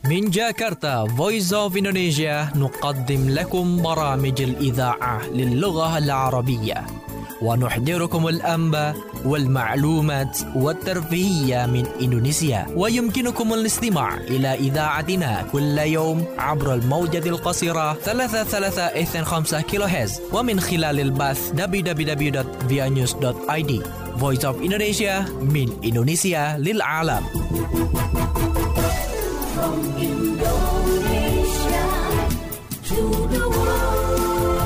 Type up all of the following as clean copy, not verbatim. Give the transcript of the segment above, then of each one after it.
من جاكرتا Voice of Indonesia نقدم لكم برامج الإذاعة للغة العربية ونحضركم الأنباء والمعلومات والترفيهية من إندونيسيا. ويمكنكم الاستماع إلى إذاعتنا كل يوم عبر الموجة القصيرة 33.5 كيلوهرتز ومن خلال البث www.vianews.id. Voice of Indonesia من إندونيسيا للعالم. From Indonesia to the world.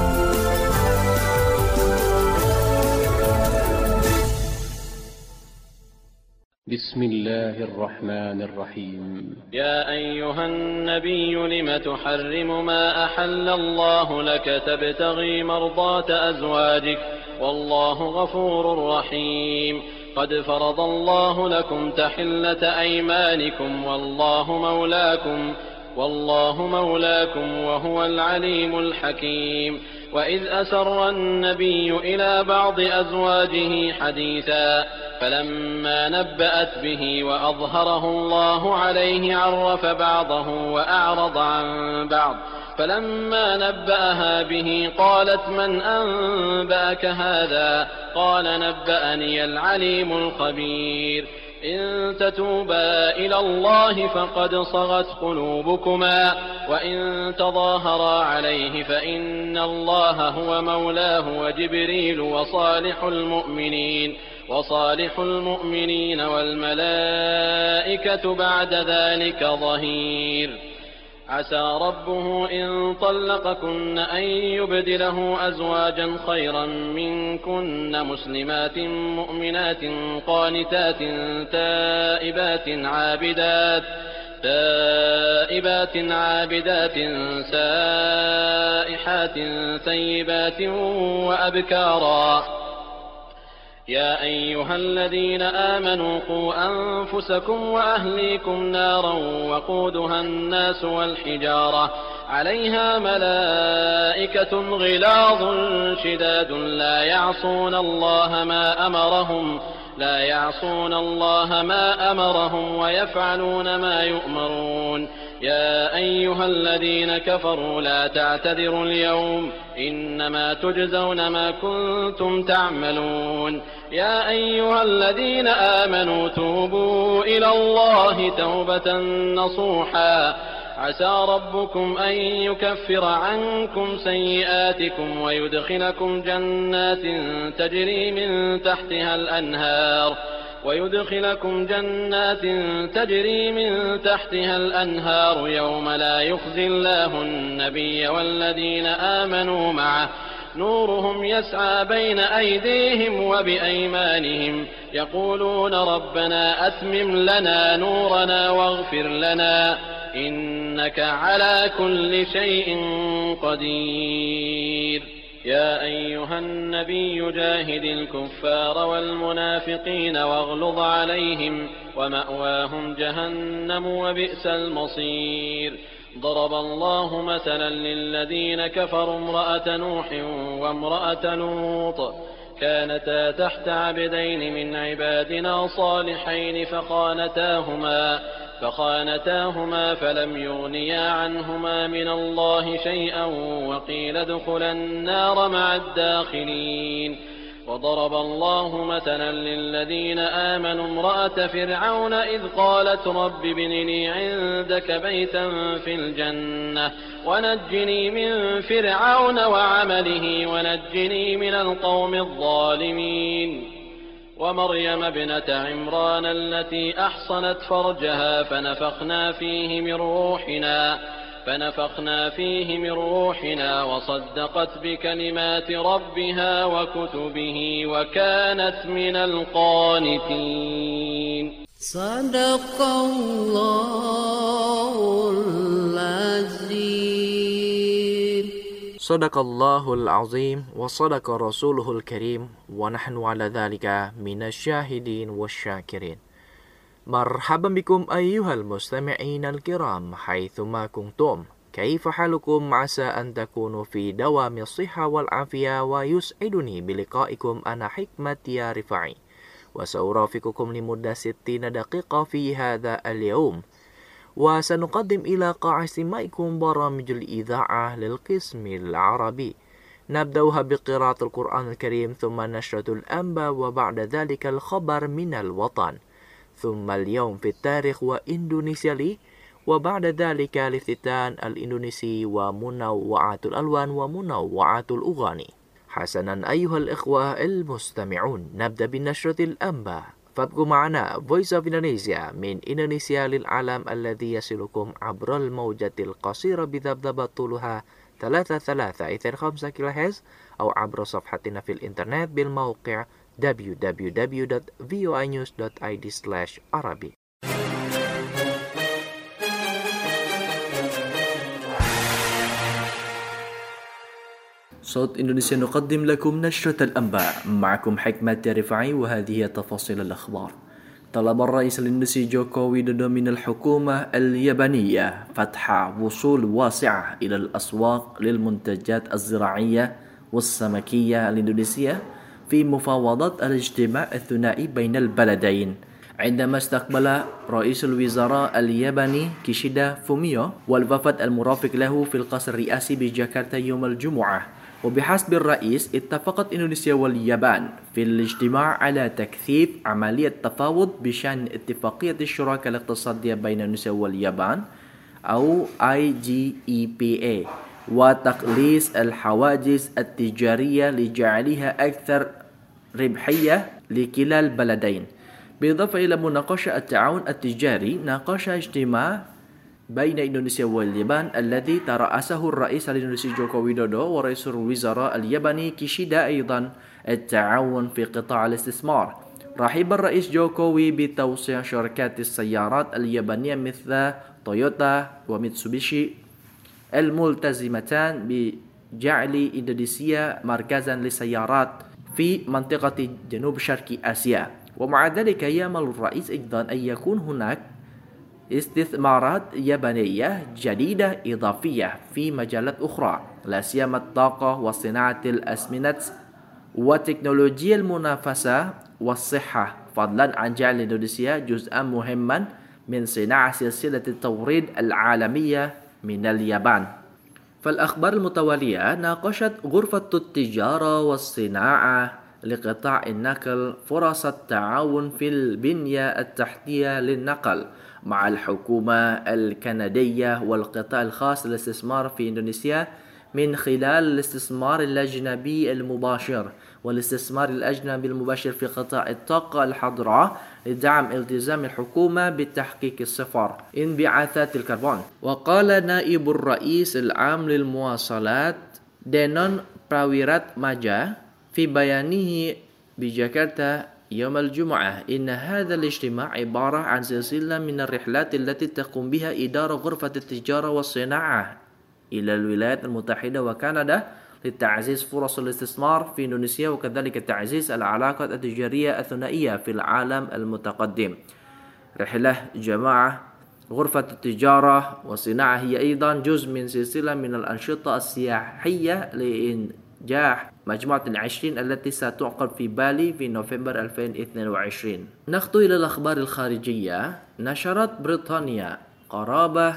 بسم الله الرحمن الرحيم. يا أيها النبي لم تحرم ما أحل الله لك تبتغي مرضات أزواجك والله غفور رحيم. قد فرض الله لكم تحلة أيمانكم والله مولاكم وهو العليم الحكيم. وإذ أسر النبي إلى بعض أزواجه حديثا فلما نبأت به وأظهره الله عليه عرف بعضه وأعرض عن بعض. فلما نبأها به قالت من أنبأك هذا؟ قال نبأني العليم الخبير. إن تتوبا إلى الله فقد صغت قلوبكما وإن تظاهرا عليه فإن الله هو مولاه وجبريل وصالح المؤمنين والملائكة بعد ذلك ظهير. عسى ربه إن طلقكن أن يبدله أزواجا خيرا منكن مسلمات مؤمنات قانتات تائبات عابدات سائحات ثيبات وأبكارا. يا أيها الذين آمنوا قوا أنفسكم وأهليكم نارا وقودها الناس والحجارة عليها ملائكة غلاظ شداد لا يعصون الله ما أمرهم ويفعلون ما يؤمرون. يا أيها الذين كفروا لا تعتذروا اليوم إنما تجزون ما كنتم تعملون. يا أيها الذين آمنوا توبوا إلى الله توبة نصوحا عسى ربكم أن يكفر عنكم سيئاتكم ويدخلكم جنات تجري من تحتها الأنهار يوم لا يخزي الله النبي والذين آمنوا معه نورهم يسعى بين أيديهم وبأيمانهم يقولون ربنا أتمم لنا نورنا واغفر لنا إنك على كل شيء قدير. يا أيها النبي جاهد الكفار والمنافقين واغلظ عليهم ومأواهم جهنم وبئس المصير. ضرب الله مثلا للذين كفروا امرأة نوح وامرأة لوط كانتا تحت عبدين من عبادنا صالحين فخانتاهما فلم يغنيا عنهما من الله شيئا وقيل ادخلا النار مع الداخلين. وضرب الله مثلا للذين آمنوا امرأة فرعون إذ قالت رب ابن لي عندك بيتا في الجنة ونجني من فرعون وعمله ونجني من القوم الظالمين. ومريم ابنة عمران التي أحصنت فرجها فنفخنا فيه من روحنا وصدقت بكلمات ربها وكتبه وكانت من القانتين. صدق الله العظيم. صدق الله العظيم وصدق رسوله الكريم ونحن على ذلك من الشاهدين والشاكرين. مرحبا بكم أيها المستمعين الكرام حيثما كنتم. كيف حالكم؟ عسى أن تكونوا في دوام الصحة والعافية ويسعدني بلقائكم أنا حكمة يا رفاعي وسأرافقكم لمدة 60 دقيقة في هذا اليوم. وسنقدم إلى قاع استماعكم برامج الإذاعة للقسم العربي، نبدأها بقراءة القرآن الكريم، ثم نشرة الأنباء، وبعد ذلك الخبر من الوطن، ثم اليوم في التاريخ وإندونيسيا لي، وبعد ذلك الافتتان الإندونيسي ومنوعات الألوان ومنوعات الأغاني. حسنا أيها الإخوة المستمعون، نبدأ بنشرة الأنباء، فابقوا معنا Voice of Indonesia من إندونيسيا للعالم الذي يصلكم عبر الموجة القصيرة بذبذبة طولها 3325 كيلوهرتز، أو عبر صفحتنا في الإنترنت بالموقع www.voinews.id/Arabic. صوت إندونيسيا نقدم لكم نشرة الأنباء، معكم حكمة رفاعي، وهذه تفاصيل الأخبار. طلب الرئيس الإندونيسي جوكو ويدودو من الحكومة اليابانية فتح وصول واسعة إلى الأسواق للمنتجات الزراعية والسمكية الإندونيسية في مفاوضات الاجتماع الثنائي بين البلدين، عندما استقبل رئيس الوزراء الياباني كيشيدا فوميو والوفد المرافق له في القصر الرئاسي بجاكرتا يوم الجمعة. وبحسب الرئيس، اتفقت إندونيسيا واليابان في الاجتماع على تكثيف عملية التفاوض بشأن اتفاقية الشراكة الاقتصادية بين إندونيسيا واليابان أو IGEPA، وتقليص الحواجز التجارية لجعلها أكثر ربحية لكلا البلدين. بالإضافة إلى مناقشة التعاون التجاري، ناقش اجتماع بين إندونيسيا واليابان الذي ترأسه الرئيس الإندونيسي جوكو ويدودو ورئيس الوزراء الياباني كيشيدا أيضا التعاون في قطاع الاستثمار. رحب الرئيس جوكوي بتوسيع شركات السيارات اليابانية مثل تويوتا وميتسوبيشي الملتزمتان بجعل إندونيسيا مركزا للسيارات في منطقة جنوب شرق آسيا. ومع ذلك يأمل الرئيس أيضا أن يكون هناك استثمارات يابانية جديدة إضافية في مجالات أخرى، لا سيما الطاقة وصناعة الأسمنت وتكنولوجيا المنافسة والصحة، فضلا عن جعل إندونيسيا جزءا مهما من صناعة سلسلة التوريد العالمية من اليابان. فالأخبار المتوالية ناقشت غرفة التجارة والصناعة لقطاع النقل فرص التعاون في البنية التحتية للنقل مع الحكومة الكندية والقطاع الخاص للاستثمار في إندونيسيا من خلال الاستثمار الأجنبي المباشر والاستثمار الأجنبي المباشر في قطاع الطاقة الحضراء لدعم التزام الحكومة بتحقيق الصفر انبعاثات الكربون. وقال نائب الرئيس العام للمواصلات دينون براويرات ماجا في بيانه بجاكرتا يوم الجمعة إن هذا الاجتماع عبارة عن سلسلة من الرحلات التي تقوم بها إدارة غرفة التجارة والصناعة إلى الولايات المتحدة وكندا لتعزيز فرص الاستثمار في إندونيسيا، وكذلك تعزيز العلاقات التجارية الثنائية في العالم المتقدم. رحلة جماعة غرفة التجارة والصناعة هي أيضا جزء من سلسلة من الأنشطة السياحية لإنجاح مجموعة العشرين التي ستعقد في بالي في نوفمبر 2022. نخطو إلى الأخبار الخارجية. نشرت بريطانيا قرابة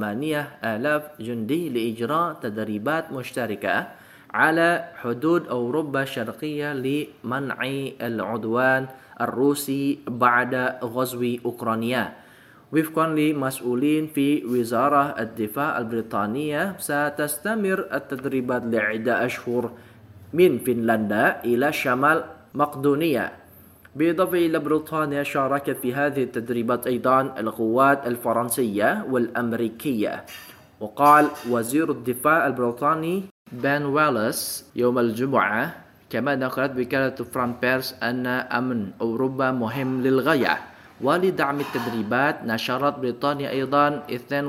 8,000 جندي لإجراء تدريبات مشتركة على حدود أوروبا الشرقية لمنع العدوان الروسي بعد غزو أوكرانيا. وفقا لمسؤولين في وزارة الدفاع البريطانية، ستستمر التدريبات لعدة أشهر من فنلندا إلى شمال مقدونيا. بالإضافة إلى بريطانيا، شاركت في هذه التدريبات أيضا القوات الفرنسية والأمريكية. وقال وزير الدفاع البريطاني بن ويلس يوم الجمعة، كما نقلت وكالة فرانس بيرس، أن أمن أوروبا مهم للغاية. ولدعم التدريبات، نشرت بريطانيا أيضا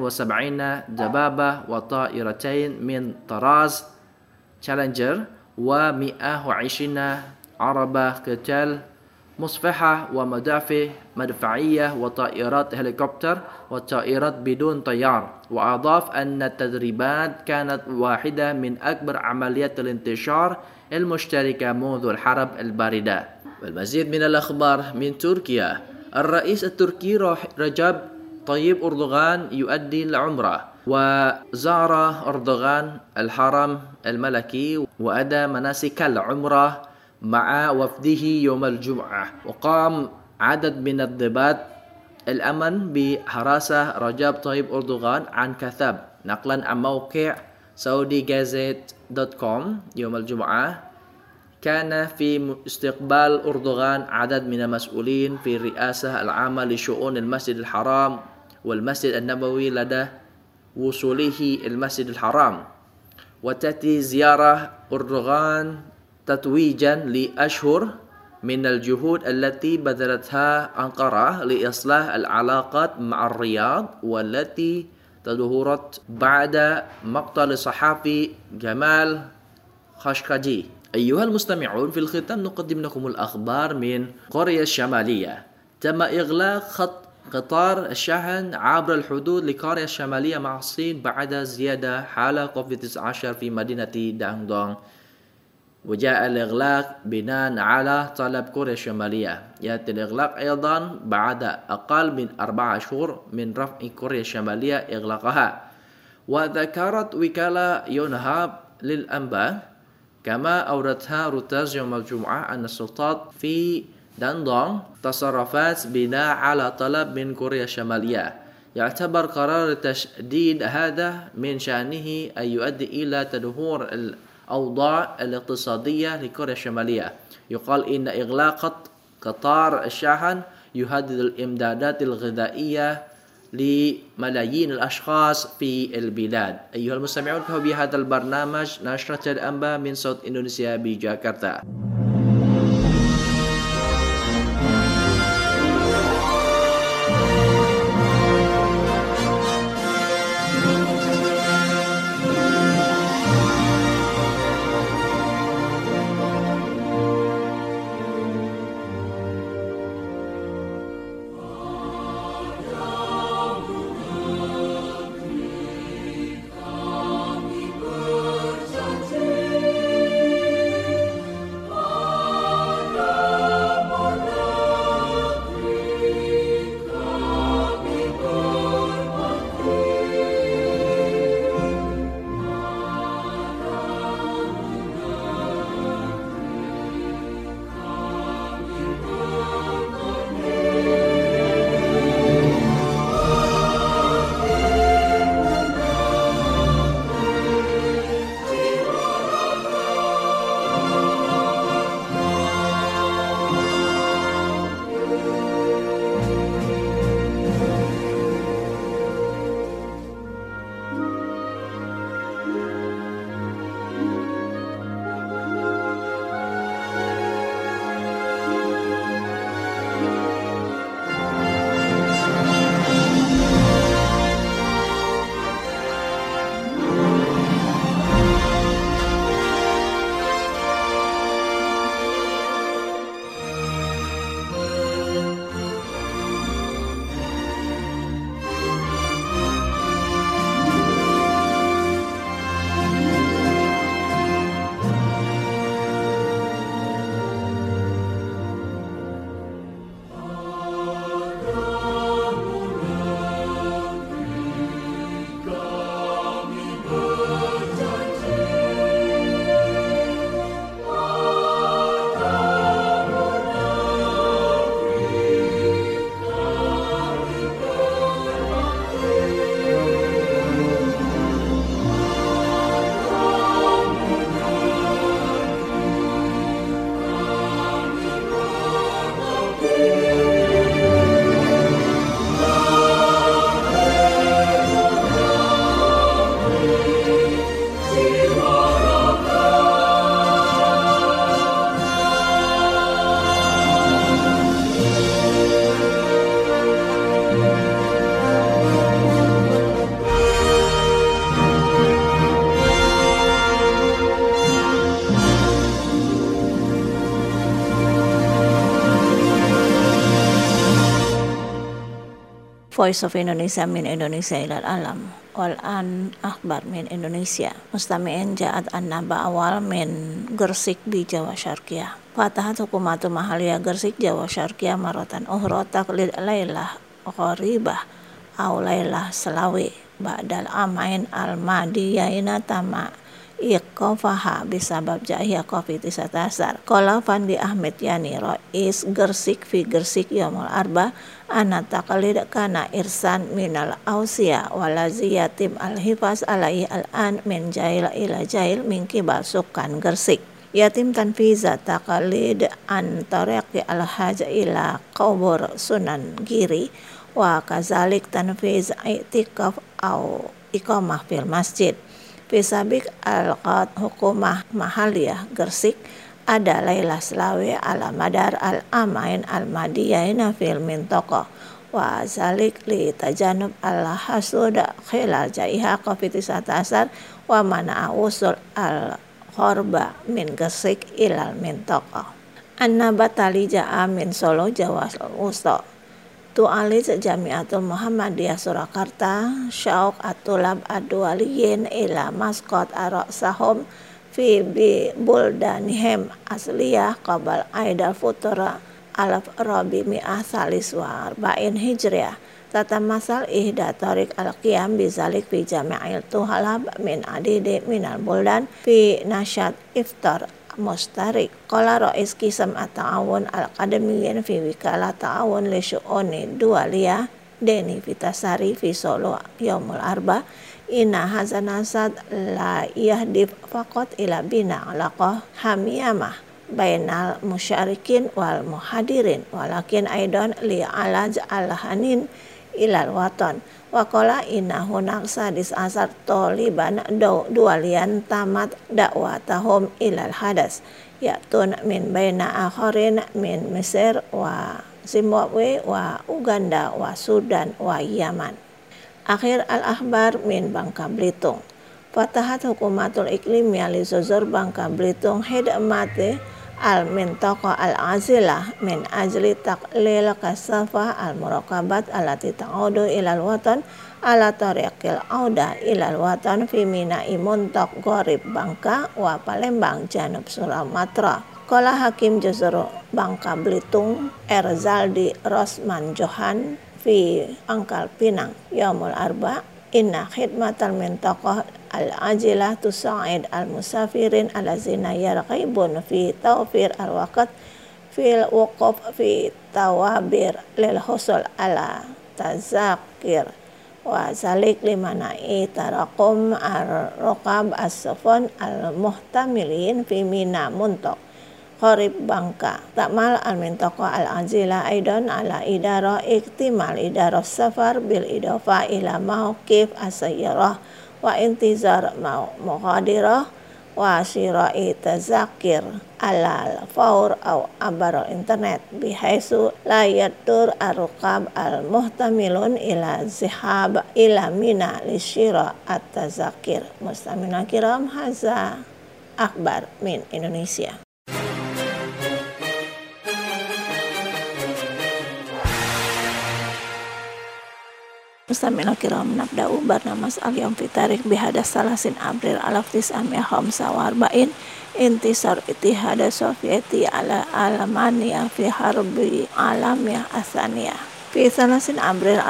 72 دبابة وطائرتين من طراز تشالنجر و120 عربة قتال مصفحة ومدافع مدفعية وطائرات هليكوبتر وطائرات بدون طيار. وأضاف أن التدريبات كانت واحدة من أكبر عمليات الانتشار المشتركة منذ الحرب الباردة. والمزيد من الأخبار من تركيا. الرئيس التركي رجب طيب أردوغان يؤدي العمرة، وزار أردوغان الحرم الملكي وأدى مناسك العمرة مع وفده يوم الجمعة، وقام عدد من الضباط الأمن بحراسة رجب طيب أردوغان عن كثب، نقلا عن موقع saudi-gazette.com يوم الجمعة. كان في استقبال أردوغان عدد من المسؤولين في الرئاسة العامة لشؤون المسجد الحرام والمسجد النبوي لدى وصوله المسجد الحرام. وتأتي زيارة أردوغان تتويجا لأشهر من الجهود التي بذلتها أنقرة لإصلاح العلاقات مع الرياض، والتي تدهورت بعد مقتل الصحفي جمال خاشقجي. أيها المستمعون، في الختام نقدم لكم الأخبار من كوريا الشمالية. تم إغلاق خط قطار الشحن عبر الحدود لكوريا الشمالية مع الصين بعد زيادة حالة كوفيد-19 في مدينة دانغدونغ، وجاء الإغلاق بناء على طلب كوريا الشمالية. يأتي الإغلاق أيضا بعد أقل من 4 أشهر من رفع كوريا الشمالية إغلاقها. وذكرت وكالة يونهاب للأنباء كما أوردتها رويترز يوم الجمعة أن السلطات في دانغدونغ تصرفت بناء على طلب من كوريا الشمالية. يعتبر قرار التشديد هذا من شأنه أن يؤدي إلى تدهور الأوضاع الاقتصادية لكوريا الشمالية. يقال إن إغلاق قطار الشحن يهدد الإمدادات الغذائية لملايين الأشخاص في البلاد. أيها المستمعون، كهو بهذا البرنامج نشرة الأنباء من صوت إندونيسيا بجاكرتا. Voice of Indonesia من إندونيسيا إلى العالم. والآن أخبار من إندونيسيا. مستمعين، جاءت النبأ أول من غرسيك بجاوا شرقية. فتحت حكومة محلية غرسيك جاوا شرقية مرة أخرى تقليد ليلة غريبة au laylah selawi ba'dal amain al-madiyaina tama iqafaha bisabab jahiyah COVID-19. Qala Fandi Ahmed Yani Rais Gersik fi Gersik Yaumul Arba ana taqlid kana irsan minal ausia walazi yatim al-hifaz alai al-an min jail ila jail min kibal sukan Gersik. Yatim tanfiza taqlid an tariqi al-haj ila qubur Sunan Giri wa kazalik tanfiz i'tikaf au iqamah fil masjid. Fisabik al-qad hukumah mahaliyah Gersik ada laylah selawi ala madar al-amain al-madiyaina fil mintaqah wa zalik li tajanub al-hasuda khilal jaiha COVID-19 wa mana usul al-khorba min Gersik ilal mintaqah. An-Nabatali ja'a min Solo Jawa Wusta. Tu'alij Jamiatul Muhammadiyah Surakarta Syauq At-Tulab Ad-Duwaliyin ila maskot Ar-Sahum fi buldanihim asliyah qabal Aidal Futra alaf Rabi Mi'ah Salis wa Arba'in Hijriyah. Tata masal ihda tariq al-qiyam bizalik fi jami'il tuhalab min adidi minal buldan fi nasyad iftar mustarik. Qala Rais Kisam at-Ta'awun al-Qadamiyyin fi wikalah ta'awun li syu'uni dualiyah Deni Vitasari fi Solo Yaumul Arba inna hazanasad la yahdif faqat ila bina alaqah hamiyamah bainal musyarikin wal muhadirin walakin aidan li alaj al-hanin ilal waton. Wakola innahu naqsadis asar toliban dualian tamat dakwatahum ilal hadas ya'tun min baina akharin min Mesir wa Zimbabwe wa Uganda wa Sudan wa Yaman. Akhir al-akhbar min Bangka Belitung. Fatahat hukumatul iklimiyah li Zuzur Bangka Belitung hidmati al-mintaqa al-azilah min ajli taqlil kasafah al-murakabat alati ta'udu ilal watan ala tariqil auda ilal watan fi mina'i muntaq Gorib Bangka wa Palembang Janub Sumatera. Qala Hakim Juzur Bangka Belitung Erzaldi Rosman Johan fi Angkal Pinang Yaumul Arba inna khidmatal mintaqah al-ajilah tusa'id al-musafirin alazina yarqibun fi tawfir al-waqt fil wuquf fi tawabir lil husul ala tazakir wa zalik limana itaraqum ar-ruqab as-safan al-muhtamilin fi mina muntok Qorib Bangka. Takmal al-mintaqa al-ajilah aidan ala idara iktimal idara safar bil idafa ila mauqif as-sayyarah wa intizar muqadirah wa syira'i tazakir ala al-fawr au abar internet bihaisu la yadur ar-ruqab al-muhtamilun ila zihab ila mina lisyira at-tazakir. Mustamina kiram, haza akhbar min Indonesia. Mustamina kiram, nabda'u barnamas al-yawm fi tarikh bihadas salasin April 1945 intisar itihada Sovieti ala Alemania fi harbi alamiyah asaniyah. Fi salasin April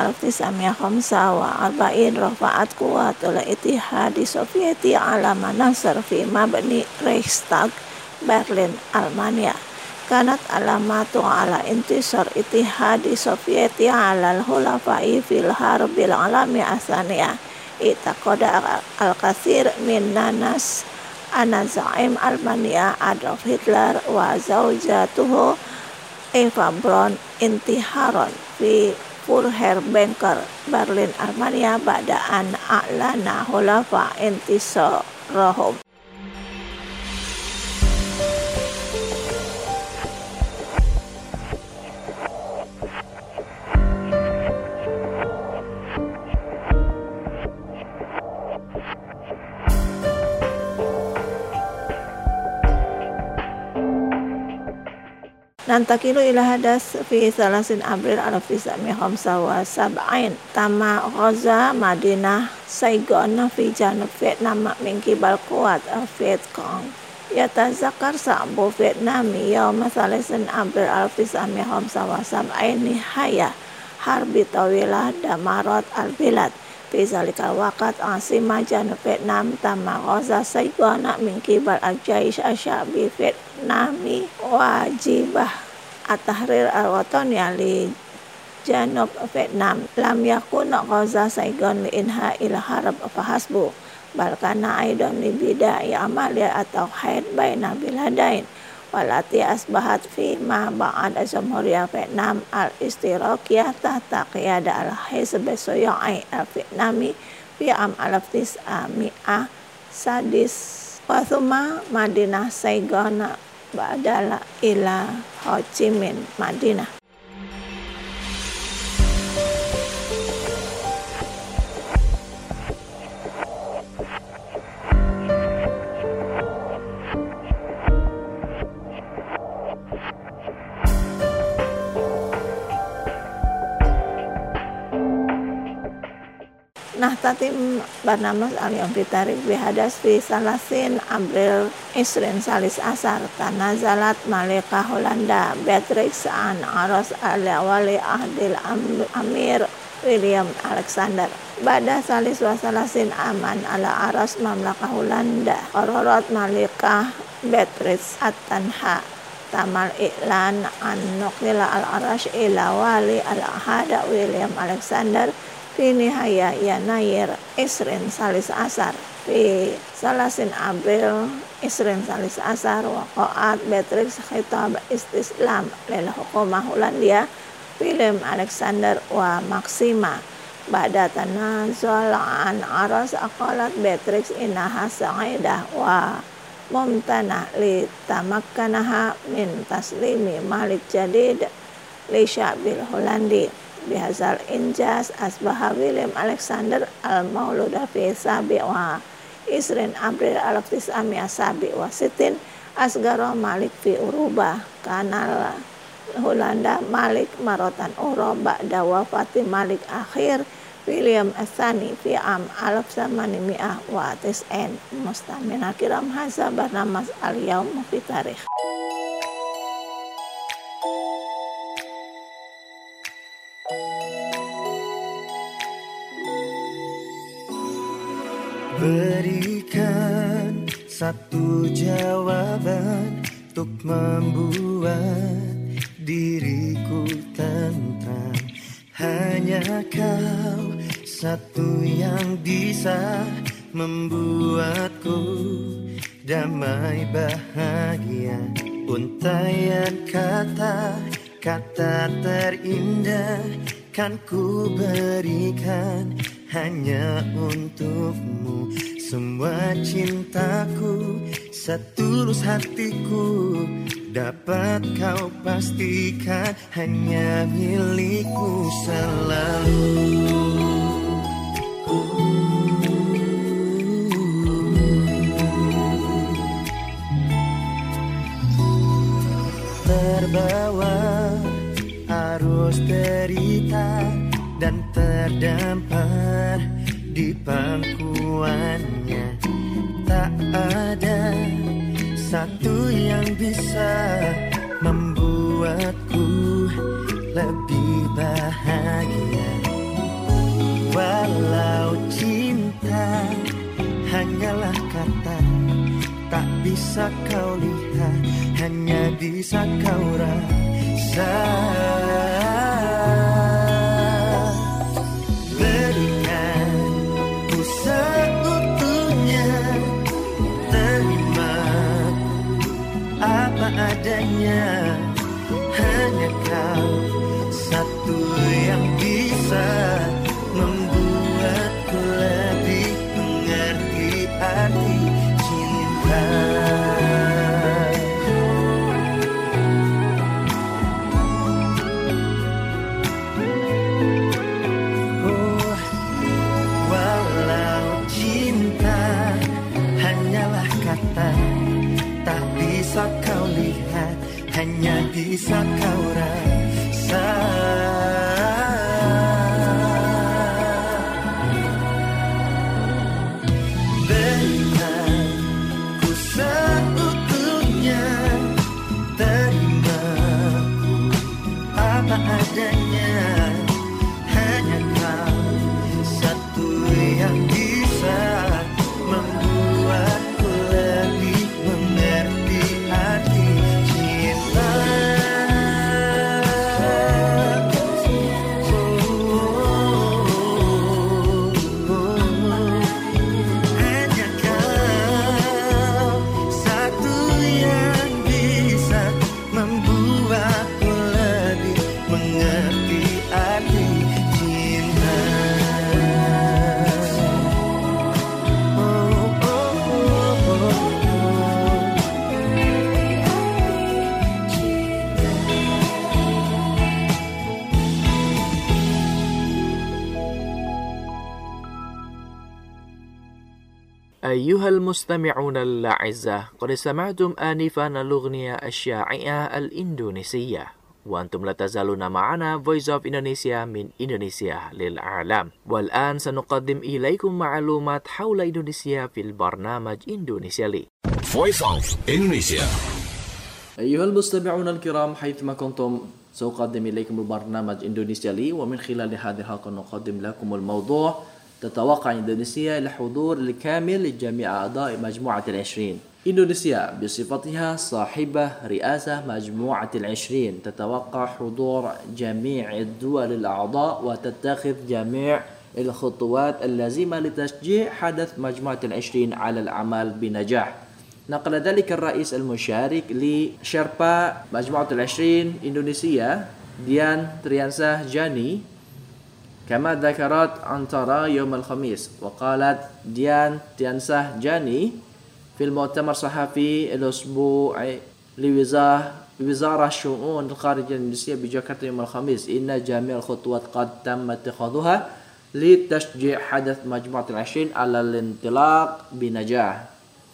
1945 rafa'at quwatul itihadi Sovieti ala manasar fi mabni Reichstag Berlin Almania. Kanat alamatu ala intisar itihadi Sovieti ala al-hulafai fil harbil alami asaniyah. Itaqada al-kathir min nanas ana zaim Almania Adolf Hitler wa zawjatuhu Eva Braun intiharon fi Furherbenker Berlin Almania ba'da an a'lana hulafa intisarahum. Nantakilu ila hadas fi salasin April 1975 tama Ghaza Madinah Saigon fi janub Vietnam min kibal quwat Viet Cong. Yatazakar sa'bu Vietnami yawma salasin April 1975 nihaya harbi tawilah damarat al-bilad. Fi zalikal waqt asima janub Vietnam tamma ghaza Saigona min qibal al-jaish asyabi Vietnami wajibah at-tahrir al-watani li janub Vietnam lam yakun ghaza Saigon li inha ila harab fahasbu bal kana aidan li bidai amalia atau haid baina biladain walati asbahat fi ma ba'ad Jamhuriyah Vietnam al-Istiraqiyah tahta qiyada al-Hizb Suyai al-Vietnami fi am al-900 sadis wa thumma Madinah Saigon badala ila Ho Chi Minh Madinah. Nah tatim barnamas al-yawm fi tarikh bihadas fi salasin April Isrin Salis Asar tanazalat Malika Holanda Beatrix an Aros al-Wali Ahdil Amir William Alexander Bada Salis wa Salasin Aman ala Aros Mamlaka Holanda Ororat Malika Beatrix at-Tanha tamal iklan an nuqila al-Arash ila Wali al-Ahada William Alexander fi nihaya Yanayir Isrin Salis Asar fi Salasin April Isrin Salis Asar waqa'at Beatrix khitab istislam lil hukumah Hollandia William Alexander wa Maxima ba'da tanazul an Aros aqalat Beatrix innaha sa'idah wa mumtanah li tamakkanaha min taslimi Malik Jadid li sya'bil Hollandi bihazal injas asbaha William Alexander al-Mauluda fi sabi wa Isrin April al-900 sabi wa sitin asgara Malik fi Uruba kanal Holanda Malik marotan Uruba ba'da wafati Malik akhir William Asani fi am 1800 wa tis'in mustamina kiram hadza barnamas al-yawm fi tarikh. Berikan satu jawaban untuk membuat diriku tentram. Hanya kau satu yang bisa membuatku damai bahagia. Untaian kata-kata terindah kan ku berikan hanya untukmu. Semua cintaku, setulus hatiku, dapat kau pastikan hanya milikku selalu. Terbawa arus derita dan terdampar di pangkuannya, tak ada satu yang bisa membuatku lebih bahagia. Walau cinta hanyalah kata, tak bisa kau lihat, hanya bisa kau rasa. Adanya hanya kau satu yang bisa membuatku lebih mengerti arti cinta. Oh, walau cinta hanyalah kata, tak bisa kau lihat, hanya bisa kau rasa. Berikan ku seutuhnya, terimaku apa adanya, أيها المستمعون الأعزاء، قد سمعتم آنفا الأغنية الشائعة الإندونيسية، وأنتم لا تزالون معنا Voice of Indonesia من إندونيسيا للعالم. والآن سنقدم إليكم معلومات حول إندونيسيا في البرنامج إندونيسيا لي. Voice of Indonesia. أيها المستمعون الكرام، حيثما كنتم سأقدم إليكم البرنامج إندونيسيا لي، ومن خلال هذه الحلقة نقدم لكم الموضوع تتوقع إندونيسيا الحضور الكامل لجميع أعضاء مجموعة العشرين. إندونيسيا بصفتها صاحبة رئاسة مجموعة العشرين تتوقع حضور جميع الدول الأعضاء وتتخذ جميع الخطوات اللازمة لتشجيع حدث مجموعة العشرين على العمل بنجاح. نقل ذلك الرئيس المشارك لشربا مجموعة العشرين إندونيسيا ديان تريانساه جاني كما ذكرت أنتارا يوم الخميس. وقالت ديان تريانساه جاني في المؤتمر الصحفي الأسبوعي لوزارة الشؤون الخارجية الإندونيسية بجاكرتا يوم الخميس إن جميع الخطوات قد تم اتخاذها لتشجيع حدث مجموعة العشرين على الانطلاق بنجاح.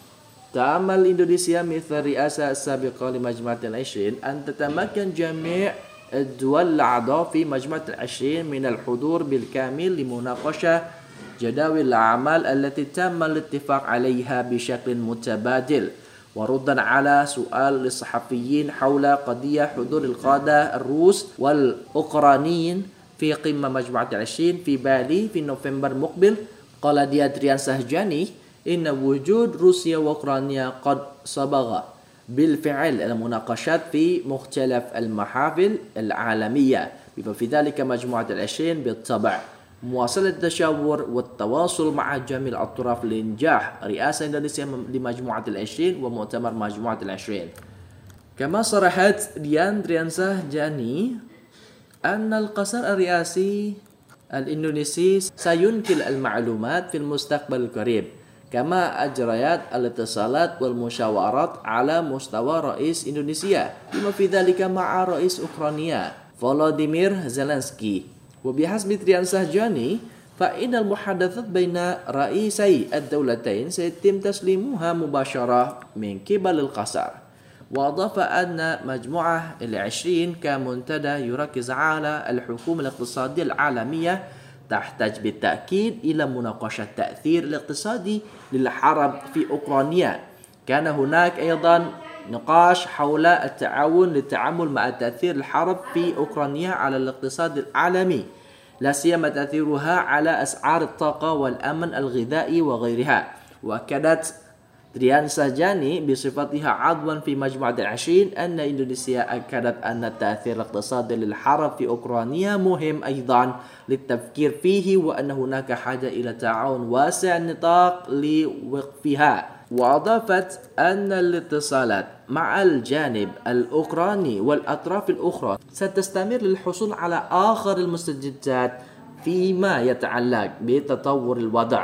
تأمل إندونيسيا مثل الرئاسة السابقة لمجموعة العشرين أن تتمكن جميع الدول الأعضاء في مجموعة العشرين من الحضور بالكامل لمناقشة جداول الأعمال التي تم الاتفاق عليها بشكل متبادل. وردا على سؤال للصحفيين حول قضية حضور القادة الروس والأوكرانيين في قمة مجموعة العشرين في بالي في نوفمبر المقبل، قال ديان تريانساه جاني إن وجود روسيا وأوكرانيا قد صبغ بالفعل المناقشات في مختلف المحافل العالمية، بما في ذلك مجموعة العشرين بالطبع. مواصلة التشاور والتواصل مع جميع الأطراف لإنجاح رئاسة إندونيسيا لمجموعة العشرين ومؤتمر مجموعة العشرين. كما صرحت ديان تريانساه جاني أن القصر الرئاسي الإندونيسي سينقل المعلومات في المستقبل القريب، كما أجريت الاتصالات والمشاورات على مستوى رئيس إندونيسيا بما في ذلك مع رئيس أوكرانيا فولوديمير زيلنسكي. وبحسب تريانساه جاني فإن المحادثات بين رئيسي الدولتين سيتم تسليمها مباشرة من قبل القصر. وأضاف أن مجموعة العشرين كمنتدى يركز على الحكومة الاقتصادية العالمية تحتاج بالتأكيد إلى مناقشة التأثير الاقتصادي للحرب في أوكرانيا. كان هناك أيضا نقاش حول التعاون للتعامل مع تأثير الحرب في أوكرانيا على الاقتصاد العالمي، لا سيما تأثيرها على أسعار الطاقة والأمن الغذائي وغيرها. وأكدت تريانساه جاني بصفتها عضوا في مجموعة العشرين أن إندونيسيا أكدت أن التأثير الاقتصادي للحرب في أوكرانيا مهم أيضا للتفكير فيه، وأن هناك حاجة إلى تعاون واسع النطاق لوقفها. وأضافت أن الاتصالات مع الجانب الأوكراني والأطراف الأخرى ستستمر للحصول على آخر المستجدات فيما يتعلق بتطور الوضع.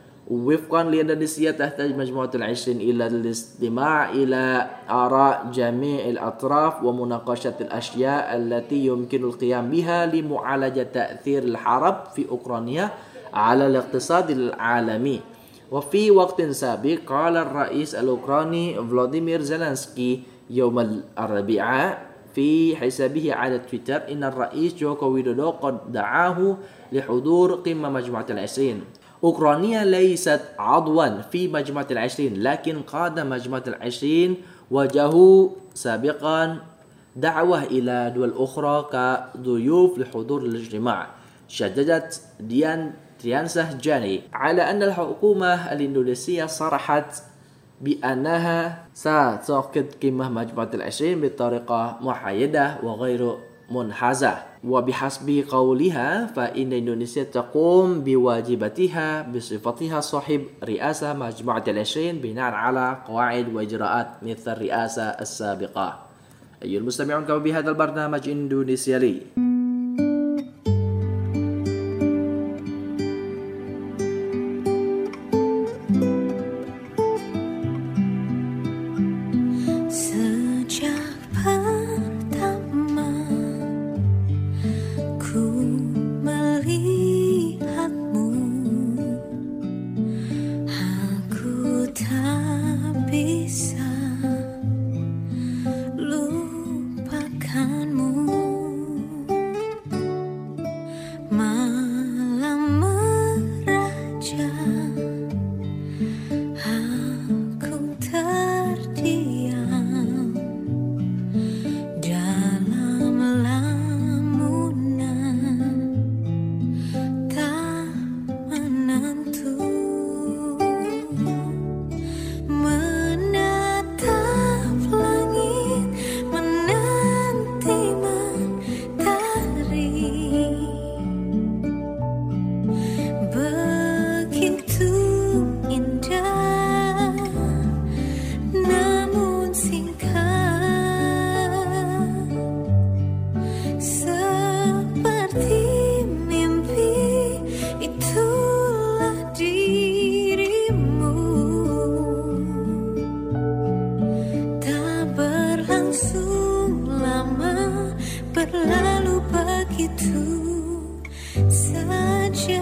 وفقا لإندونيسيا تحتاج مجموعة العشرين إلى الاستماع إلى آراء جميع الأطراف ومناقشة الأشياء التي يمكن القيام بها لمعالجة تأثير الحرب في أوكرانيا على الاقتصاد العالمي. وفي وقت سابق قال الرئيس الأوكراني فلوديمير زيلنسكي يوم الأربعاء في حسابه على تويتر إن الرئيس جوكو ويدودو قد دعاه لحضور قمة مجموعة العشرين. أوكرانيا ليست عضوا في مجموعة العشرين، لكن قادة مجموعة العشرين وجهوا سابقا دعوة إلى دول أخرى كضيوف لحضور الاجتماع. شددت ديان تريانساه جاني على أن الحكومة الإندونيسية صرحت بأنها ستعقد قمة مجموعة العشرين بطريقة محايدة وغير منحازة. وبحسب قولها فإن إندونيسيا تقوم بواجباتها بصفتها صاحب رئاسة مجموعة العشرين بناء على قواعد وإجراءات مثل الرئاسة السابقة. أيها المستمعون، كما بهذا البرنامج إندونيسيا لي. Aku berlalu begitu saja.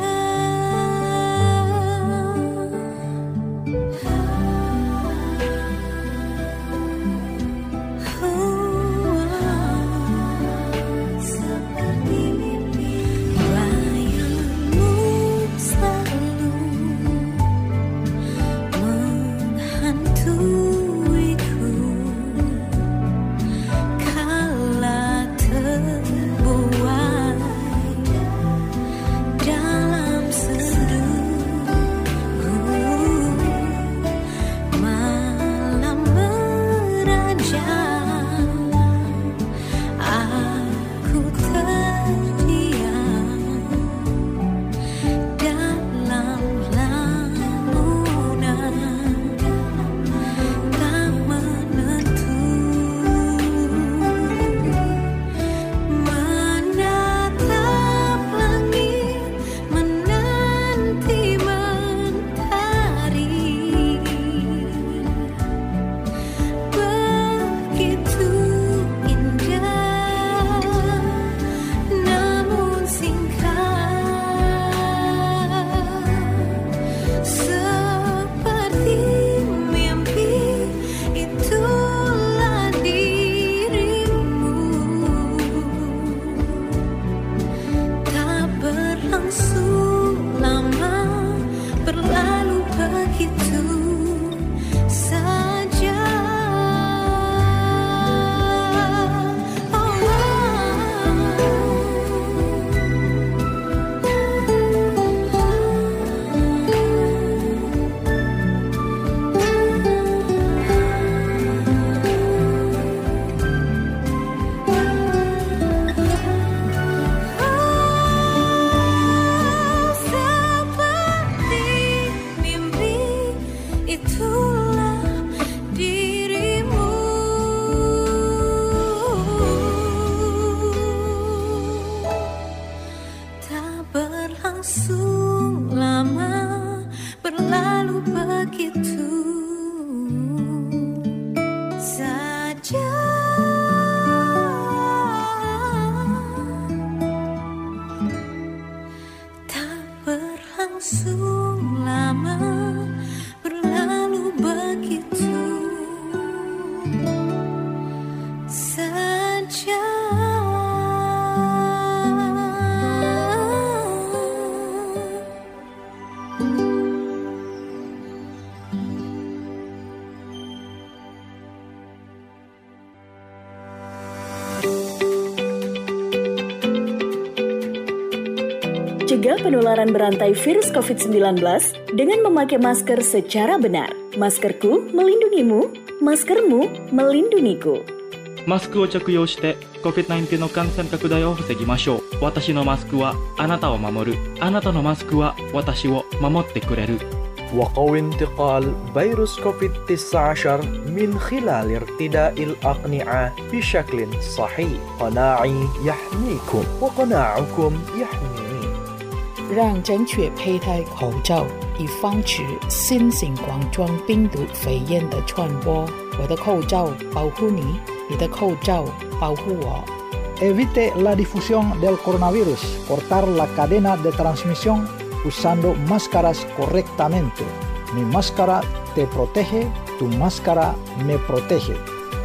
Cegah penularan berantai virus COVID-19 dengan memakai masker secara benar. Maskerku melindungimu, maskermu melindungiku. マスクを着用して COVID-19 の感染拡大を防ぎましょう。私のマスクはあなたを守る。あなたのマスクは私を守ってくれる。 وقوي انتقال فيروس كوفيد-19 من خلال ارتداء الأقنعة بشكل صحيح. قناعي يحميكم وقناعكم يحميني. 让正确佩戴口罩，以防止新型冠状病毒肺炎的传播。我的口罩保护你，你的口罩保护我。 Evite la difusión del coronavirus. Cortar la cadena de transmisión usando máscaras correctamente. Mi máscara te protege, tu máscara me protege.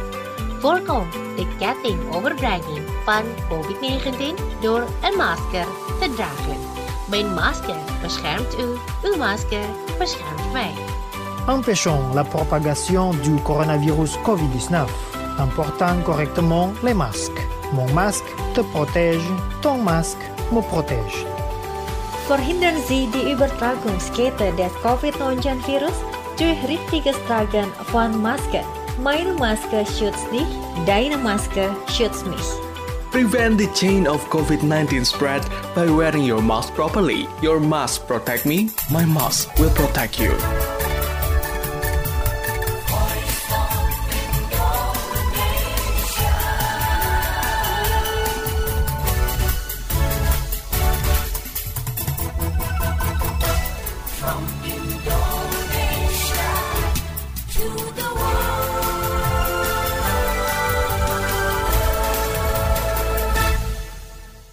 Voorkom de ketting overdrijving van COVID-19 door een masker te dragen. Mijn masker beschermt u, uw masker beschermt mij. Empêchons la propagation du coronavirus COVID-19 en portant correctement les masques. Mon masque te protège, ton masque me protège. Verhindern Sie die Übertragungskette des Covid-19-Virus durch richtiges Tragen von Maske. Meine Maske schützt dich, deine Maske schützt mich. Prevent the chain of COVID-19 spread by wearing your mask properly. Your mask protect me, my mask will protect you.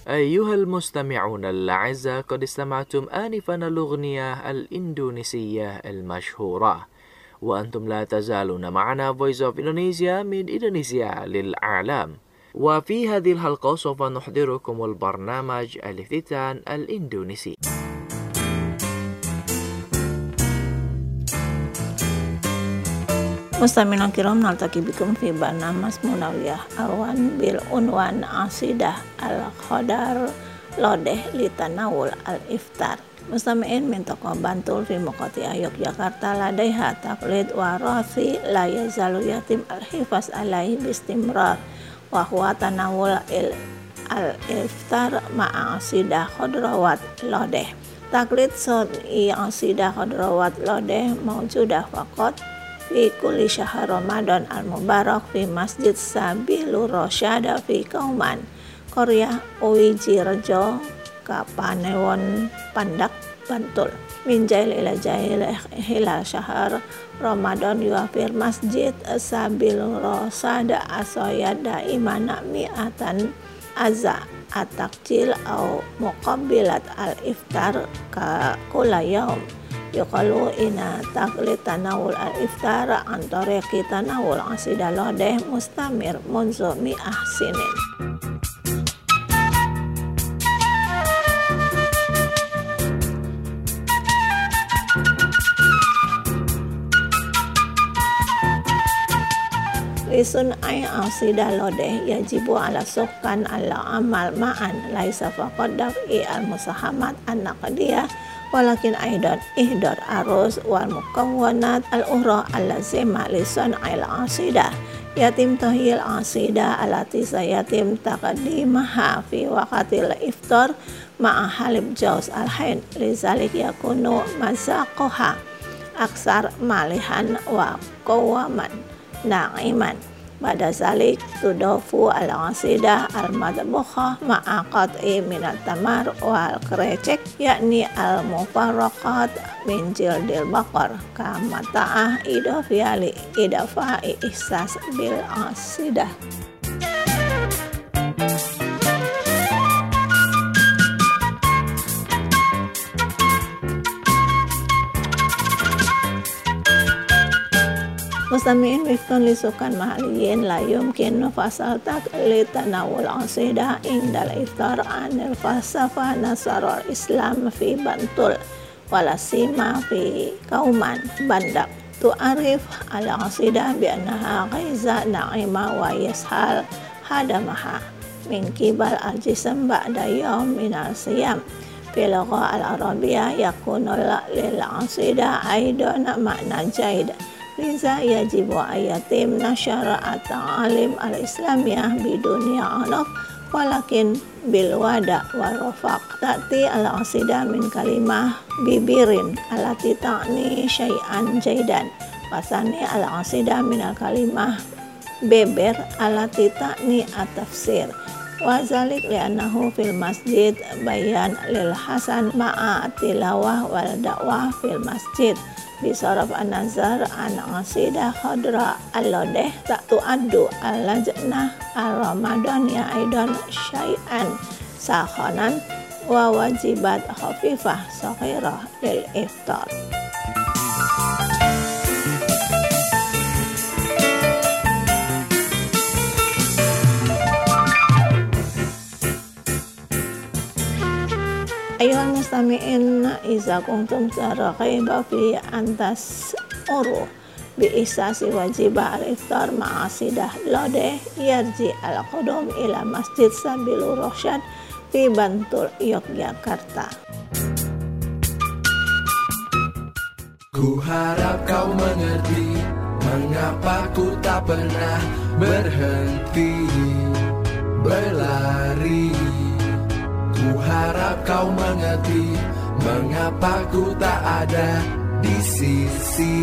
أيها المستمعون الأعزاء قد استمعتم آنفا الأغنية الإندونيسية المشهورة وأنتم لا تزالون معنا Voice of Indonesia من إندونيسيا للعالم. وفي هذه الحلقة سوف نحضركم البرنامج الافتتان الإندونيسي. Mustami'un kiram, naltaqi bikum fi barnamas munawiyah awan bil unwan asidah al-qadar lodeh litanawul al-iftar. Mustami'in min toko Bantul fi Muqati'ah Yogyakarta ladaiha taqlid wa rathi la yazalu yatim al-hifaz alaihi bistimrar wa huwa tanawul al-iftar ma'a asidah khadrawat lodeh. Taqlid sod'i asidah khadrawat lodeh mawjudah faqat fi kulli syahr Ramadan al-Mubarak fi Masjid Sabilur Rasyad fi Kauman Korea Uiji Rejo Kapanewon Pandak Bantul min jail ila jail hilal syahr Ramadan yuafir Masjid Sabilur Rasyad asoyada imana mi'atan azza atakjil au muqabbilat al-iftar ka kula yaum. Yuqalu ina taqlid tanawul al-iftar antara kita tanawul asidah lodeh mustamir munzu mi'ah sinin. Lisun ay asidah lodeh yajibu ala suhkan ala amal ma'an laisa faqad daf'i al-musahamat an-naqdiyah walakin aidan ihdar arus wal mukawwanat al-ukhra allazima lisan al-asidah yatim tahil asidah alati sayatim taqdimaha fi waqtil iftar ma'a halib jauz al-hain lizalik yakunu mazaqaha aksar malihan wa qawaman na'iman. Pada zalik tudofu al-asidah al-madbukhah ma'a qat'i minat tamar wal krecek yakni al-mufarraqat min jildil baqar kama ta'ah idafiyali idafa'i ihsas bil asidah. Mustami'in wifqan lisukan mahaliyin la yumkin fasal taqlid tanawul asidah indal iftar anil falsafa nasarul islam fi Bantul walasima fi Kauman Bandak tu'arif ala asidah bi'annaha ghaiza na'ima wa yashal hadamaha min kibal al-jism ba'da yawm min al-siyam fil lugha al-arabiyah yakunu lil asidah aidan makna jaid. Liza yajibu ayatim nasyara at-ta'alim al-islamiyah bidunia alaf walakin bil wada wa rafaq ta'ti al-asidah min kalimah bibirin alati ta'ni syai'an jaidan wasani al-asidah min kalimah beber alati ta'ni at-tafsir wa zalik li'annahu fil masjid bayan lil hasan ma'a tilawah wal da'wah fil masjid bisaraf an-nazar an asidah khadra al-lodeh tak tu'addu al-lajnah al-ramadaniya aidan syai'an sakhanan wa wajibat khafifah saghirah lil iftar. Ayuhal mustami'in iza kuntum taraqaiba fi antas uru bi isasi wajibah al-iftar ma'asidah lodeh yarji al-qudum ila Masjid Sabilur Rasyad fi Bantul Yogyakarta. Ku harap kau mengerti mengapa ku tak pernah berhenti berlari. Ku harap kau mengerti mengapa ku tak ada di sisi.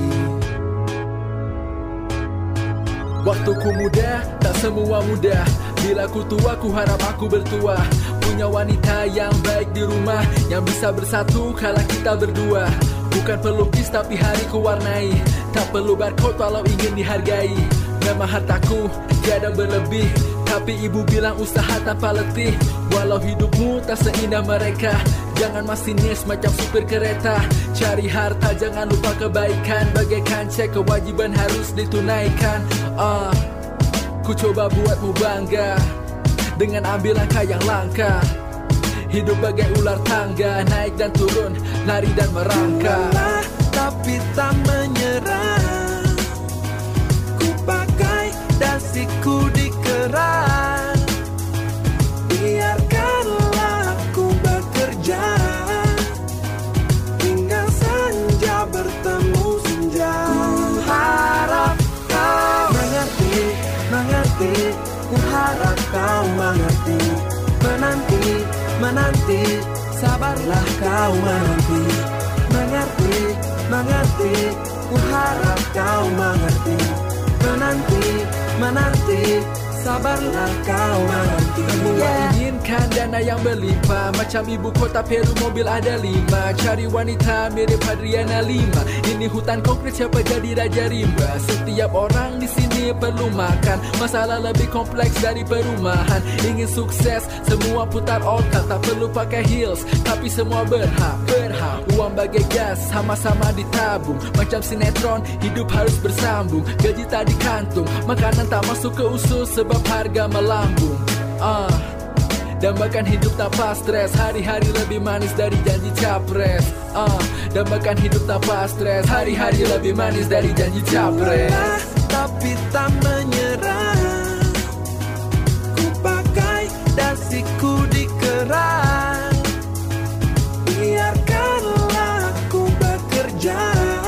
Waktuku muda, tak semua mudah. Bila ku tua, ku harap aku bertuah. Punya wanita yang baik di rumah, yang bisa bersatu kala kita berdua. Bukan pelukis tapi hari ku warnai. Tak perlu barcode walau ingin dihargai. Memang hartaku tiada berlebih. Tapi ibu bilang usaha tanpa letih. Walau hidupmu tak seindah mereka, jangan masinis macam supir kereta. Cari harta jangan lupa kebaikan, bagaikan cek kewajiban harus ditunaikan. Ku coba buatmu bangga dengan ambil langkah yang langka. Hidup bagai ular tangga, naik dan turun, lari dan merangkak. Lelah tapi tak menyerah, ku pakai dasiku dikerang. Biarkanlah aku bekerja hingga senja bertemu senja. Ku harap kau mengerti, ku harap kau mengerti. Menanti, sabarlah kau menanti. Mengerti, ku harap kau mengerti. Menanti, sabarlah kau menanti. Semua inginkan dana yang berlimpah, macam ibu kota Peru mobil ada 5. Cari wanita mirip Adriana Lima. Ini hutan konkret, siapa jadi raja rimba. Setiap orang di sini perlu makan, masalah lebih kompleks dari perumahan. Ingin sukses, semua putar otak, tak perlu pakai heels, tapi semua berhak. Uang bagai gas, sama-sama ditabung. Macam sinetron, hidup harus bersambung. Gaji tak di kantung, makanan tak masuk ke usus sebab harga melambung. Dambakan hidup tanpa stres, hari-hari lebih manis dari janji capres. Dambakan hidup tanpa stres, hari-hari lebih manis dari janji capres. Lelah tapi tak menyerah, ku pakai dasiku dikerang. Biarkanlah aku bekerja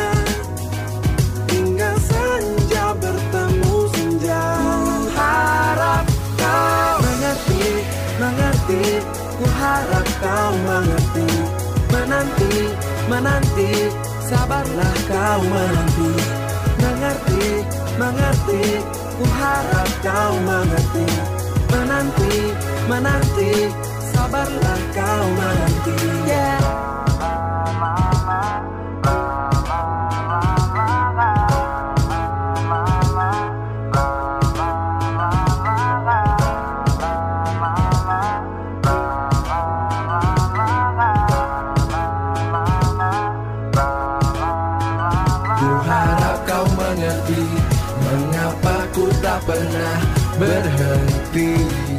hingga senja bertemu senja. Ku harap kau mengerti, ku harap kau mengerti. Menanti, sabarlah kau menanti. Mengerti, ku harap kau mengerti. Menanti, sabarlah kau menanti. Mengapa ku tak pernah berhenti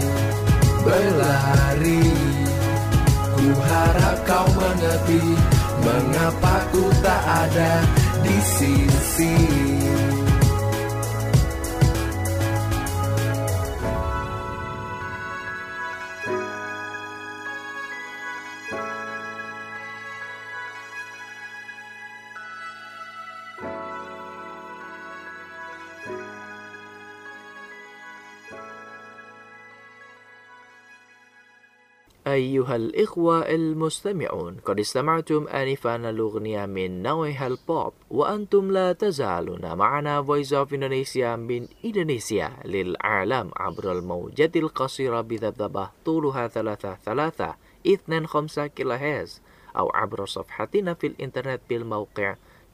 berlari. Ku harap kau mengerti mengapa ku tak ada di sisi. أيها الإخوة المستمعون، قد استمعتم آنفا الأغنية من نوعها البوب، وأنتم لا تزالون معنا Voice of Indonesia من إندونيسيا للعالم عبر الموجات القصيرة بذبذبة طولها 3.325 كيلوهرتز أو عبر صفحتنا في الإنترنت بالموقع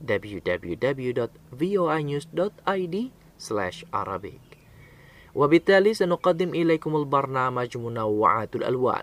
www.voinews.id/Arabic. وبالتالي سنقدم إليكم البرنامج منوعات الألوان.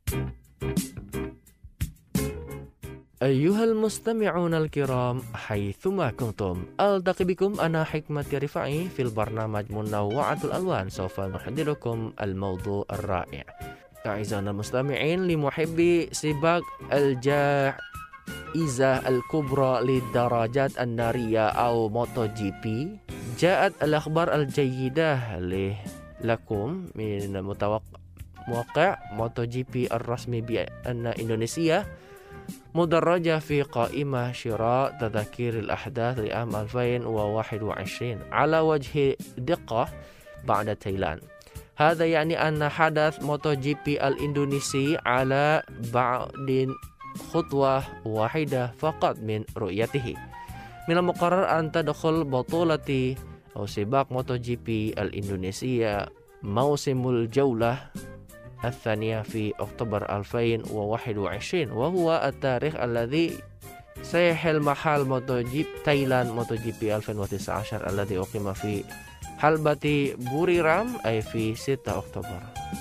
أيها المستمعون الكرام حيثما كنتم، ألتقي بكم أنا حكمة رفاعي في البرنامج منوعات الألوان. سوف نحضركم الموضوع الرائع. أعزائنا المستمعين، لمحبي سباق الجائزة الكبرى للدراجات النارية أو موتو جي بي، جاءت الأخبار الجيدة لكم من موقع موتو جي بي الرسمي بأن إندونيسيا مدرجة في قائمة شراء تذاكر الأحداث لعام 2021 على وجه دقة بعد تايلاند. هذا يعني أن حدث موتو جي بي الإندونيسي على بعد خطوة واحدة فقط من رؤيته. من المقرر أن تدخل بطولة أو سباق موتو جي بي الإندونيسية موسم الجولة الثانية في أكتوبر 2021، وهو التاريخ الذي سيحل محل موتو جي تايلاند موتو جي بي 2019 الذي أقيم في حلبة بوريرام أي في 6 أكتوبر.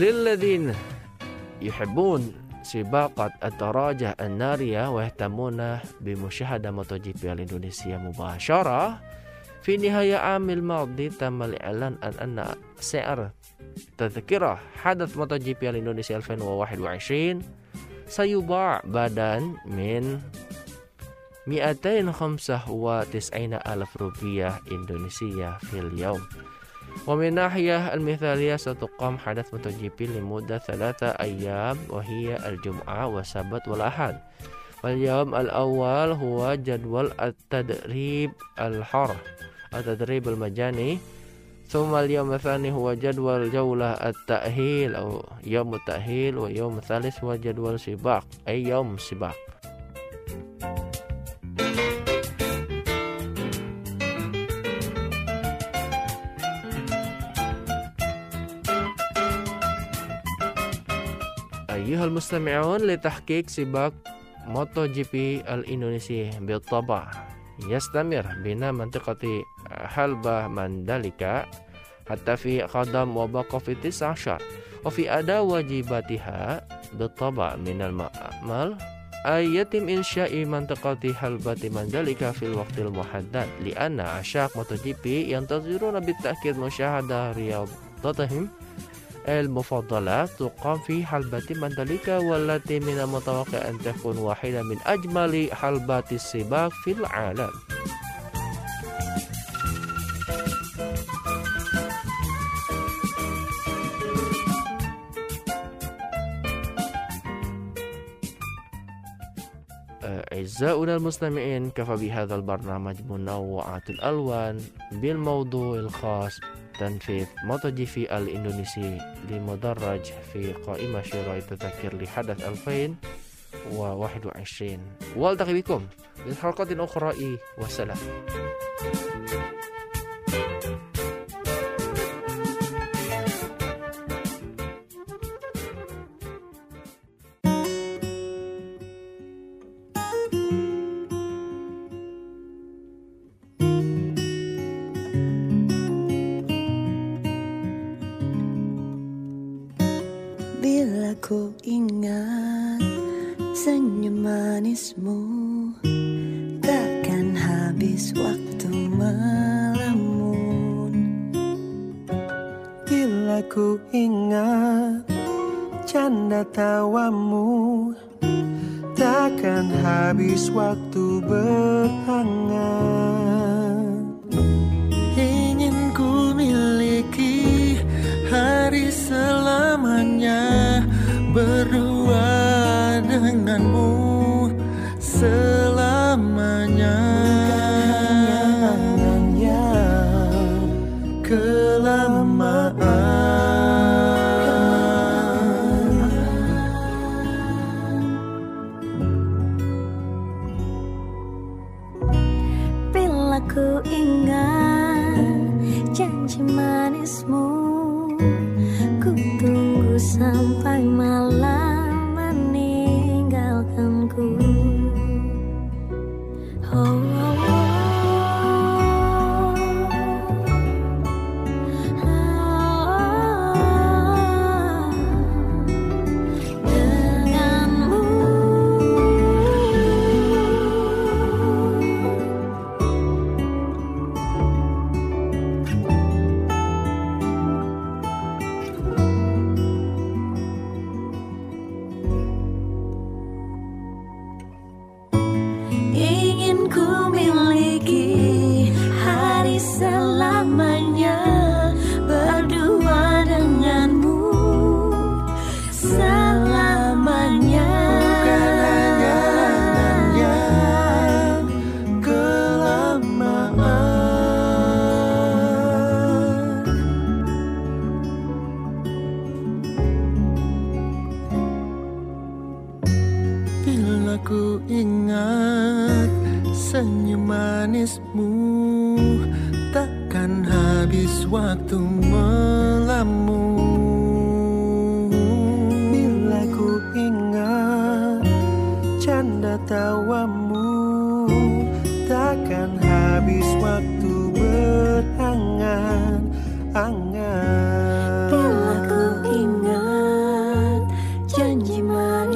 للذين يحبون سباقات الدراجة النارية ويهتمون بمشاهدة MotoGP الإندونيسية مباشرة. في نهاية عام الماضي تم الإعلان أن سعر تذكرة حدث MotoGP الإندونيسية 2021 سيباع بدلا من 295,000 روبية إندونيسية في اليوم. ومن ناحية المثالية ستقام حدث MotoGP لمدة 3 أيام وهي الجمعة والسبت والأحد. واليوم الأول هو جدول التدريب الحر التدريب المجاني، ثم اليوم الثاني هو جدول جولة التأهيل أو يوم التأهيل، واليوم الثالث هو جدول سباق أي يوم سباق. أيها المستمعون، لتحقيق سباق MotoGP الإندونيسي بالطبع يستمر بنا منطقة حلبة مانداليكا حتى في قدم وبقى في 19، وفي أداء واجباتها بالطبع من المأمل أن يتم إنشاء منطقة حلبة مانداليكا في الوقت المحدد، لأن عشاق MotoGP ينتظرون بالتأكيد مشاهدة رياضتهم المفضلة تقام في حلبة مانداليكا، والتي من المتوقع أن تكون واحدة من أجمل حلبات السباق في العالم. أعزائنا المستمعين، كفى بهذا البرنامج منوعات الألوان بالموضوع الخاص تنفيذ MotoGP الإندونيسي لمدرج في قائمة شراء التذاكر لحدث 2021. والتقي بكم في حلقة أخرى، والسلام. Bila ku ingat senyum manismu, takkan habis waktu melamun. Bila ku ingat canda tawamu, takkan habis waktu berhangat. Ingin ku miliki hari selamanya, berdua denganmu selamanya. Bukan yang kelamaan. Bila ku ingat janji manismu, ku tunggu sampai malam meninggalkanku. Denganmu ingin ku miliki hari selamanya, berdua denganmu selamanya. Bukan yang kelamaan. Bila ku ingat senyum manismu, takkan habis waktu melamun. Bila ku ingat canda tawamu, takkan habis waktu berhangat-hangat. Bila ku ingat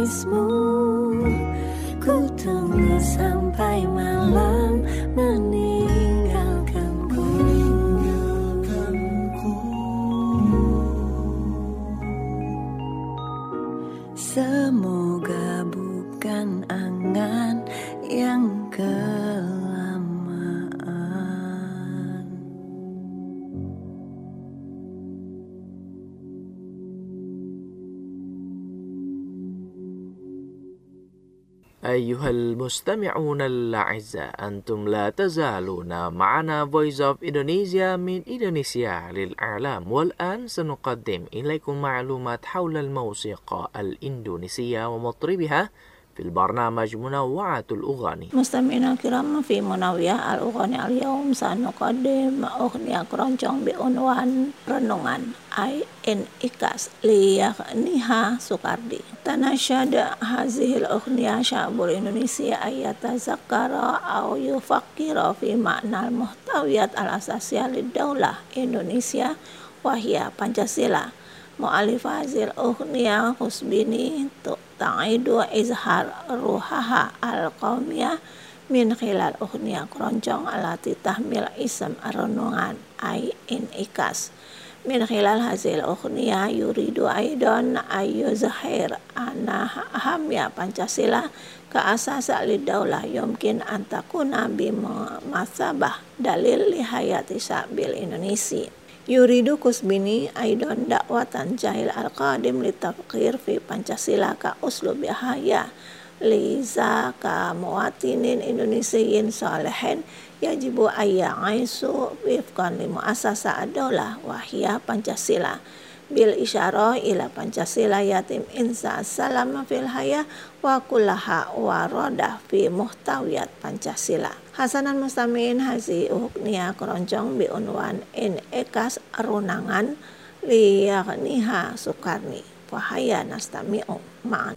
tangismu. Ku tunggu sampai malam meninggalkanku. Semoga bukan angan yang kelamaan. أيها المستمعون الأعزاء أنتم لا تزالون معنا Voice of Indonesia من إندونيسيا للإعلام والآن سنقدم إليكم معلومات حول الموسيقى الإندونيسية ومطربها في البرنامج منوعات الأغاني. مستمعينا الكرام في منوعات الأغاني اليوم سنقدم أغنية keroncong بعنوان Renungan INIKAS ليغنيها سكاردي. تناشد هذه الأغنية شعب الإندونيسي أن يتذكر أو يفكر في معنى المحتويات الأساسية للدولة إندونيسيا وهي Pancasila. مؤلف هذه الأغنية Kusbini تعيد إظهار روحها القومية من خلال أغنية keroncong التي تحمل اسم Renungan INIKAS. من خلال هذه الأغنية يريد أيضا أن يظهر أن أهمية Pancasila كأساس للدولة يمكن أن تكون بمثابة دليل لحياة الشعب الإندونيسي. يريد كوسبيني أيضا دعوة جيل القادم للتفكير في Pancasila كأسلوب حياة. لذا كمواطن إندونيسي صالح يجب أن يعيشوا وفقا لمؤسسة الدولة وهي Pancasila. بالإشارة إلى Pancasila يتم إنشاء السلام في الحياة وكلها ورد في محتويات Pancasila. حسنا مستمعين هذه أغنية keroncong بعنوان INIKAS Renungan ليغنيها سكارني فهيا نستمع معا.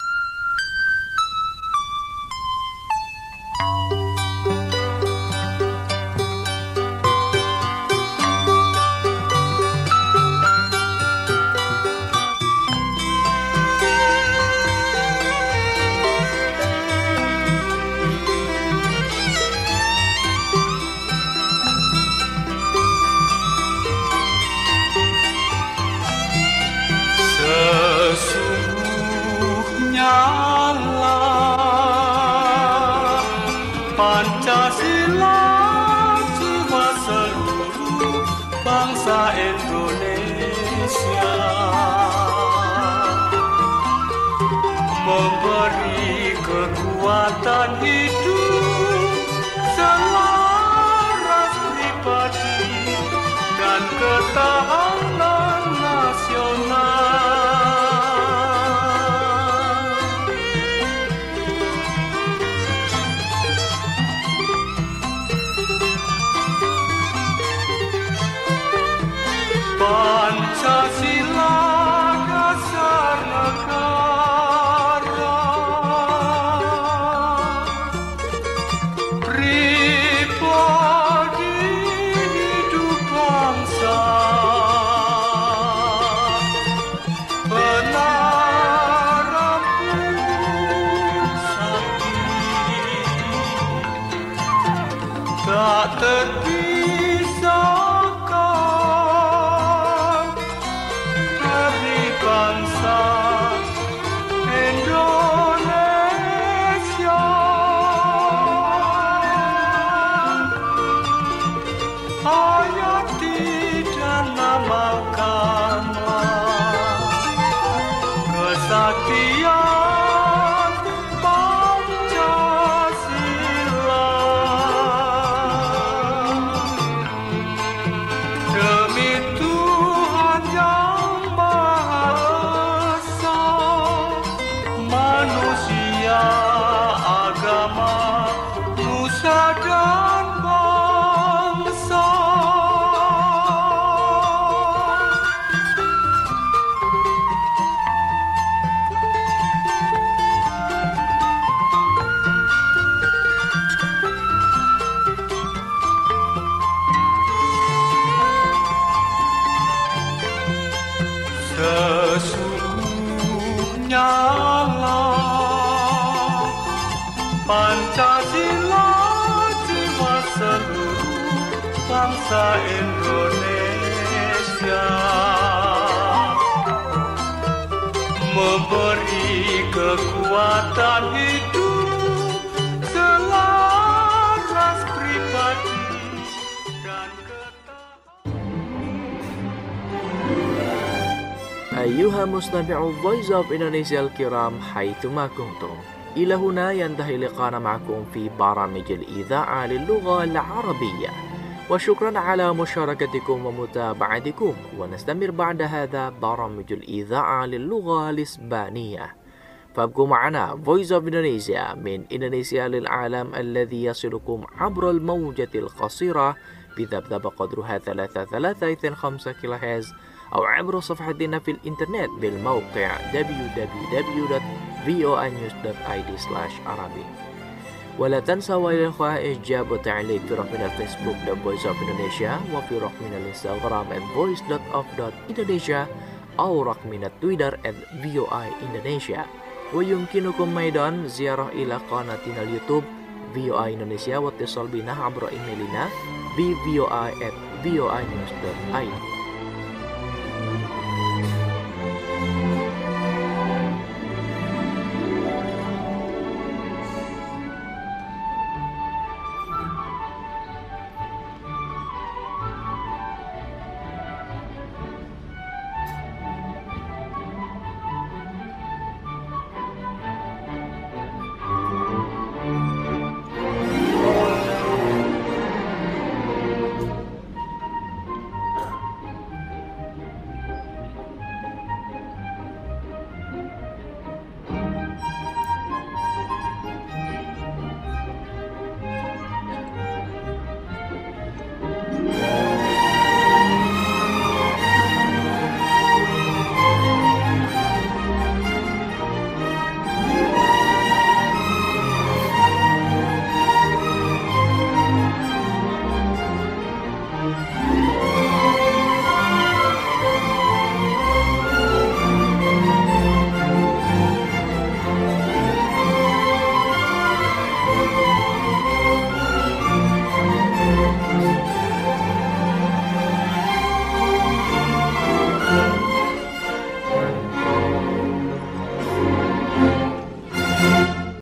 Pancasila jiwa seluruh bangsa Indonesia, memberi kekuatan hidup selaras pribadi dan ketahanan nasional. Pancasila dasar negara, pribadi hidup bangsa, benar bersatu, tak terpisah bangsa Indonesia. Hayati dan namakanlah kesaktian Pancasila. Pancasila jiwa seluruh bangsa Indonesia, memberi kekuatan hidup selaras pribadi dan أيها مستمعو Voice of Indonesia الكرام حيثما كنتم، إلى هنا ينتهي لقاءنا معكم في برامج الإذاعة للغة العربية، وشكرا على مشاركتكم ومتابعتكم، ونستمر بعد هذا برامج الإذاعة للغة الإسبانية. فابقوا معنا Voice of Indonesia من إندونيسيا للعالم الذي يصلكم عبر الموجة القصيرة بذبذب قدرها 3.325 كيلوهرتز، أو عبر صفحتنا في الإنترنت بالموقع www.voinews.id/arabic. ولا تنسوا يا الأخوة إعجاب وتعليق في رقم الفيسبوك The Voice of Indonesia، وفي رقم الإنستغرام @voice.of.indonesia، أو رقم التويتر @voiindonesia. ويمكنكم أيضا زيارة إلى قناتنا اليوتيوب VOA Indonesia، واتصال بنا عبر إيميلنا bvoi@voinews.id.